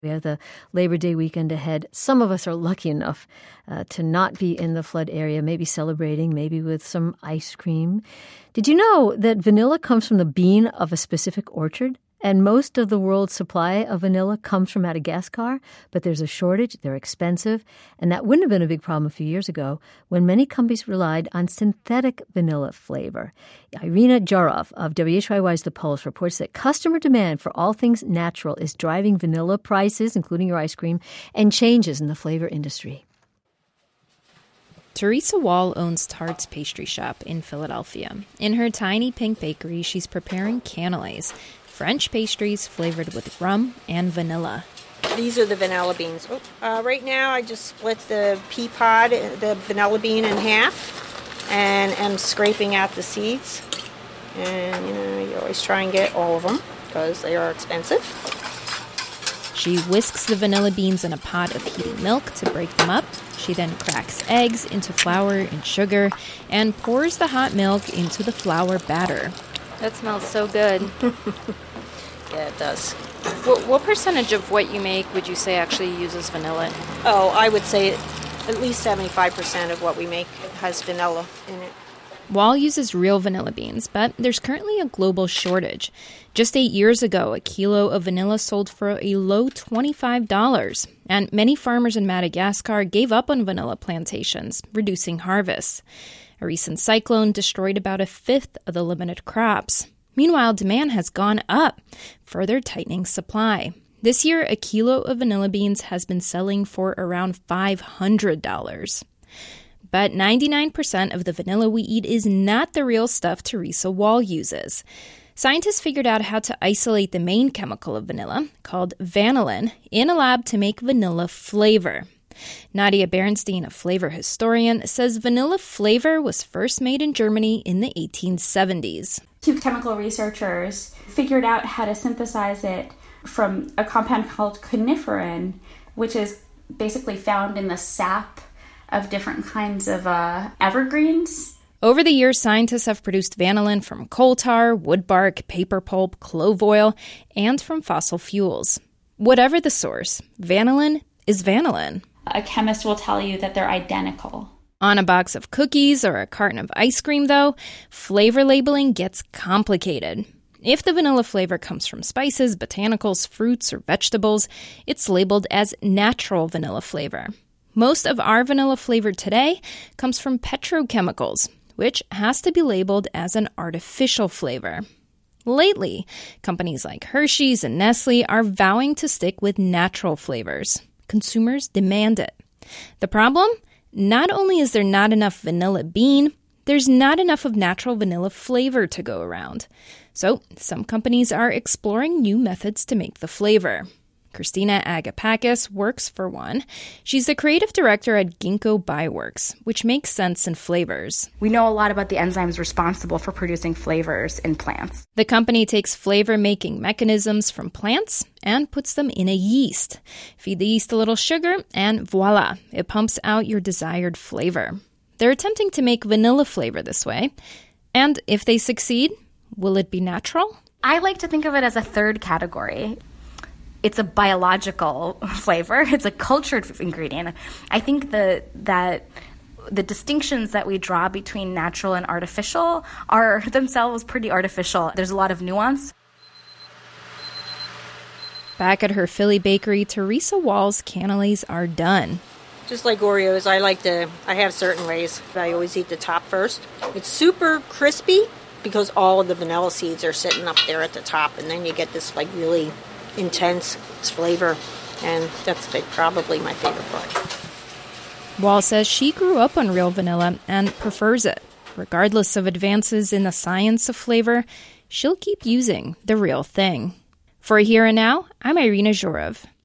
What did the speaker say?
We have the Labor Day weekend ahead. Some of us are lucky enough to not be in the flood area, maybe celebrating, maybe with some ice cream. Did you know that vanilla comes from the bean of a specific orchard? And most of the world's supply of vanilla comes from Madagascar, but there's a shortage, they're expensive, and that wouldn't have been a big problem a few years ago when many companies relied on synthetic vanilla flavor. Irina Jarov of WHYY's The Pulse reports that customer demand for all things natural is driving vanilla prices, including your ice cream, and changes in the flavor industry. Teresa Wall owns Tart's Pastry Shop in Philadelphia. In her tiny pink bakery, she's preparing cannelés, French pastries flavored with rum and vanilla. These are the vanilla beans. Right now I just split the pea pod, the vanilla bean in half, and am scraping out the seeds. And, you always try and get all of them because they are expensive. She whisks the vanilla beans in a pot of heating milk to break them up. She then cracks eggs into flour and sugar and pours the hot milk into the flour batter. That smells so good. Yeah, it does. What percentage of what you make would you say actually uses vanilla? Oh, I would say at least 75% of what we make has vanilla in it. Wall uses real vanilla beans, but there's currently a global shortage. Just 8 years ago, a kilo of vanilla sold for a low $25, and many farmers in Madagascar gave up on vanilla plantations, reducing harvests. A recent cyclone destroyed about a fifth of the limited crops. Meanwhile, demand has gone up, further tightening supply. This year, a kilo of vanilla beans has been selling for around $500. But 99% of the vanilla we eat is not the real stuff Teresa Wall uses. Scientists figured out how to isolate the main chemical of vanilla, called vanillin, in a lab to make vanilla flavor. Nadia Berenstein, a flavor historian, says vanilla flavor was first made in Germany in the 1870s. Two chemical researchers figured out how to synthesize it from a compound called coniferin, which is basically found in the sap of different kinds of evergreens. Over the years, scientists have produced vanillin from coal tar, wood bark, paper pulp, clove oil, and from fossil fuels. Whatever the source, vanillin is vanillin. A chemist will tell you that they're identical. On a box of cookies or a carton of ice cream, though, flavor labeling gets complicated. If the vanilla flavor comes from spices, botanicals, fruits, or vegetables, it's labeled as natural vanilla flavor. Most of our vanilla flavor today comes from petrochemicals, which has to be labeled as an artificial flavor. Lately, companies like Hershey's and Nestle are vowing to stick with natural flavors. Consumers demand it. The problem? Not only is there not enough vanilla bean, there's not enough of natural vanilla flavor to go around. So some companies are exploring new methods to make the flavor. Christina Agapakis works for one. She's the creative director at Ginkgo Bioworks, which makes sense in flavors. We know a lot about the enzymes responsible for producing flavors in plants. The company takes flavor-making mechanisms from plants and puts them in a yeast. Feed the yeast a little sugar, and voila, it pumps out your desired flavor. They're attempting to make vanilla flavor this way. And if they succeed, will it be natural? I like to think of it as a third category. It's a biological flavor. It's a cultured ingredient. I think that the distinctions that we draw between natural and artificial are themselves pretty artificial. There's a lot of nuance. Back at her Philly bakery, Teresa Wall's cannelés are done. Just like Oreos, I have certain ways. I always eat the top first. It's super crispy because all of the vanilla seeds are sitting up there at the top, and then you get this really intense flavor, and that's probably my favorite part. Wall says she grew up on real vanilla and prefers it. Regardless of advances in the science of flavor, she'll keep using the real thing. For Here and Now, I'm Irina Zhorov.